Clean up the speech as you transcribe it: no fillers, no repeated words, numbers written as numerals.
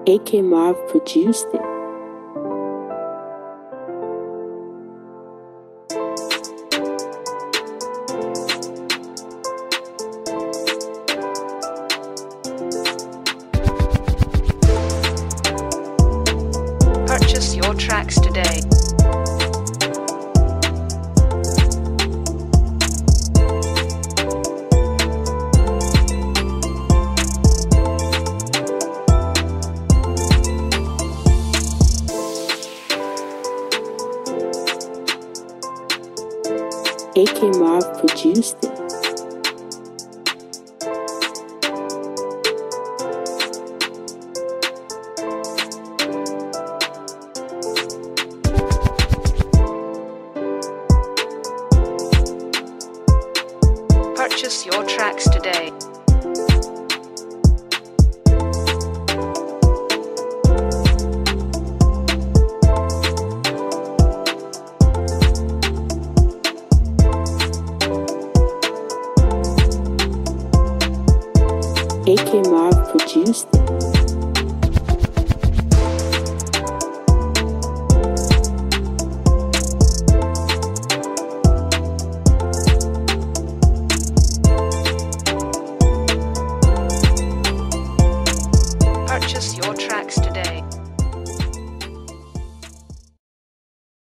AK Marv produced it. Purchase your tracks today. AK Marv produced it. Purchase your tracks today. AK Marv produced it.